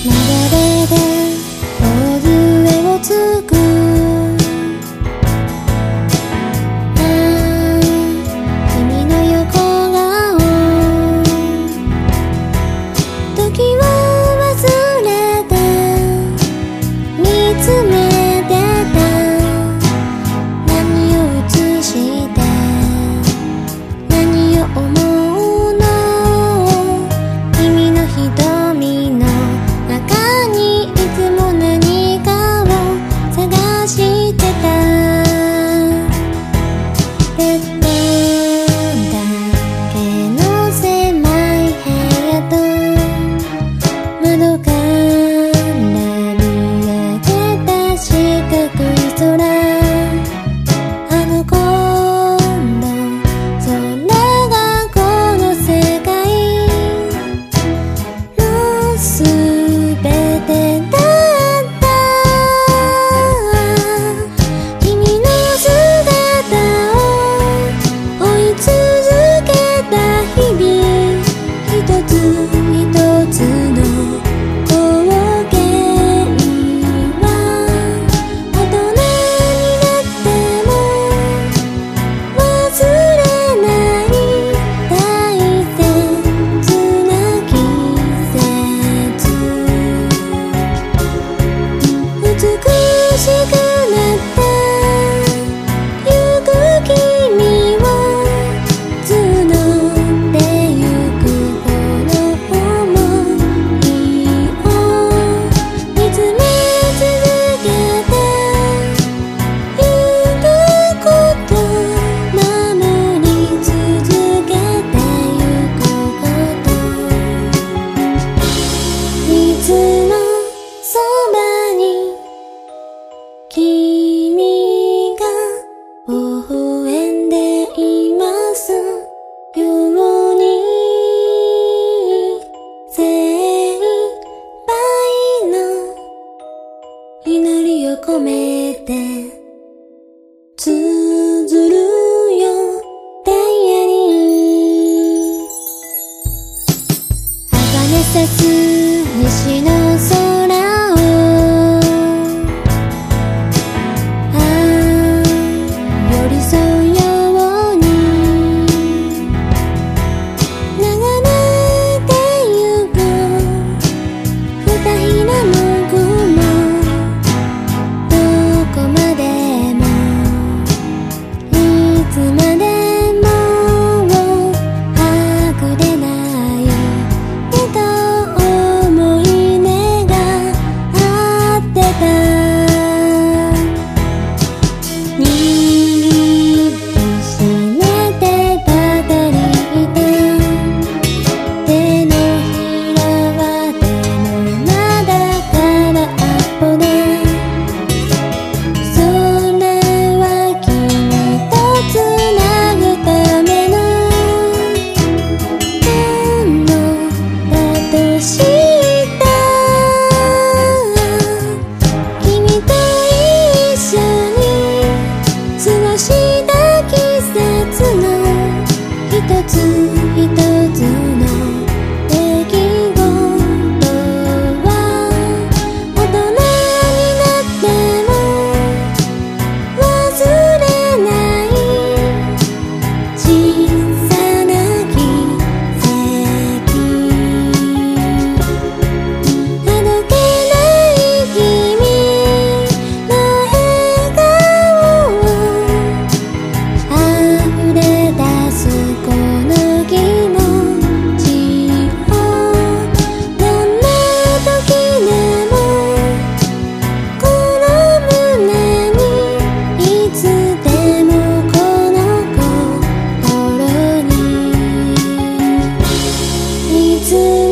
れで頬杖をつく。ああ、君の横顔、時を忘れて見つめてた。何を映して何を思うの。君の瞳の中にいつも何かを探してた。ベッドだけの狭い部屋と窓から見上げた四角い空。あの子のそれがこの世界のすべてだった。君の姿を追い続けた日々、一つ一つの光景は大人になっても忘れない大切な季節。美しくなってゆく君を募ってゆくこの想いを見つめ続けてゆくこと、守り続けてゆくこと、いつもそばに君が微笑んでいますように、精一杯の祈りを込めて綴るよダイアリー。茜さす西の空を、ああ、寄り添うように流れてゆく二ひらの雲、どこまでもいつまでもはぐれない手と思い出があってた。握りしめてたたりいた手のひらは手のまだ空っぽだ。それは君とつなぐためのものだと知った。君と一緒に過ごした季節の一つ一つの出来事は大人になっても忘れない小さな奇跡。あどけない君の笑顔を溢れ出すこの気持ちを、どんな時でもこの胸にいつでもこの心にいつ